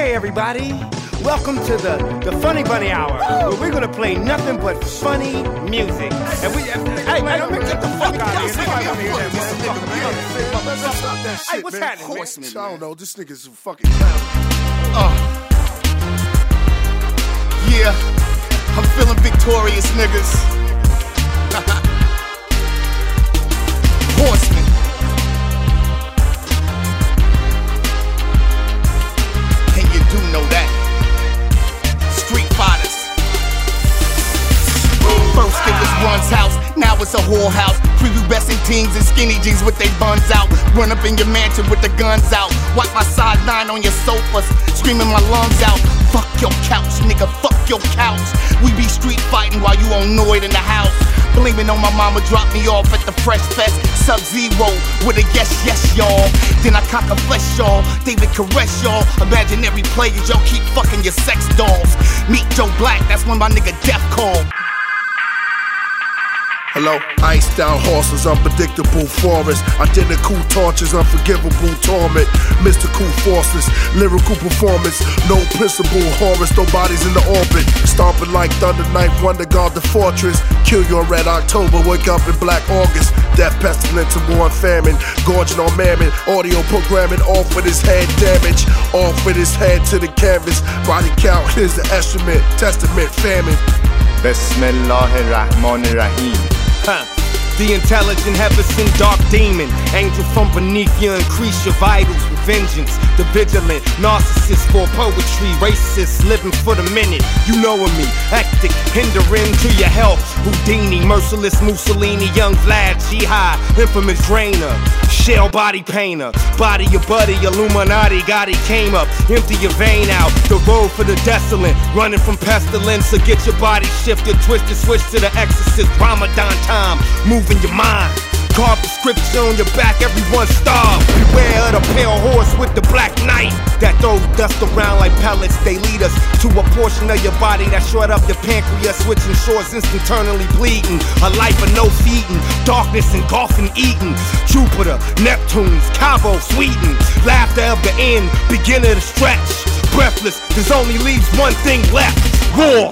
Okay, everybody, welcome to the Funny Bunny Hour, where we're gonna play nothing but funny music. And we, hey man, get the fuck out of here. Hey, what's happening, man? I don't know, this nigga's a fucking clown. Yeah, I'm feeling victorious, niggas. Horseman. And you do know that. Street fighters. First it was one's house, now it's a whole house. Prepubescent teens and skinny jeans with their buns out. Run up in your mansion with the guns out. Wipe my sideline on your sofas, screaming my lungs out. Fuck your couch, nigga, fuck your couch. We be street fighting while you on Noid in the house. Blaming on my mama, dropped me off at the Fresh Fest. Sub-Zero with a yes, y'all. Then I cock a flesh, y'all. David caress, y'all. Imaginary players, y'all keep fucking your sex dolls. Meet Joe Black, that's when my nigga Death called. Hello, iced out horses, unpredictable forest, identical torches, unforgivable torment, mystical forces, lyrical performance, no principle, Horus, no bodies in the orbit, stomping like thunder, night wonder, guard the fortress, kill your red October, wake up in black August, death, pestilence, and war and famine, gorging on mammon, audio programming, off with his head damage, off with his head to the canvas, body count is the estimate, testament, famine. Bismillahirrahmanirrahim. The intelligent heaven sent dark demon, angel from beneath you, increase your vitals with vengeance. The vigilant narcissist for poetry, racist living for the minute. You knowin' me, hectic, hindering to your health. Houdini, merciless Mussolini, young Vlad, Jihad, infamous drainer, shell body painter, body your buddy, Illuminati, Gotti came up, empty your vein out. The road for the desolate, running from pestilence, so get your body shifted, twisted, switch to the exorcist. Ramadan time, moving your mind. Carved the scripture on your back, everyone starved. Beware of the pale horse with the black knight that throws dust around like pellets. They lead us to a portion of your body that short up your pancreas, switching shores, internally bleeding. A life of no feeding, darkness engulfing eating. Jupiter, Neptune's, Cabo, Sweden. Laughter of the end, beginning to stretch. Breathless, there's only leaves one thing left: war.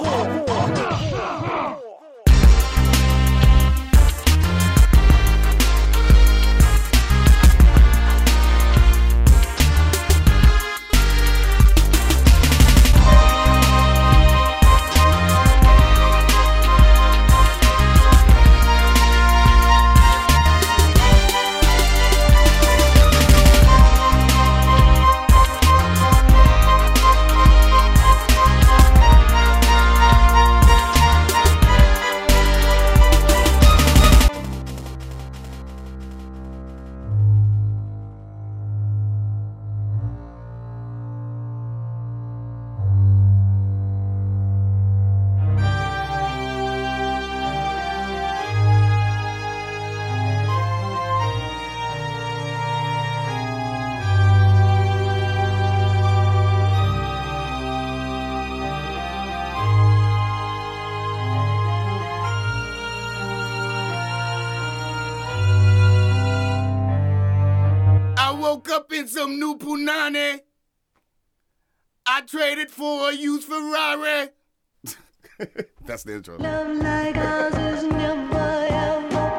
I woke up in some new punani. I traded for a used Ferrari. That's the intro. Love like ours is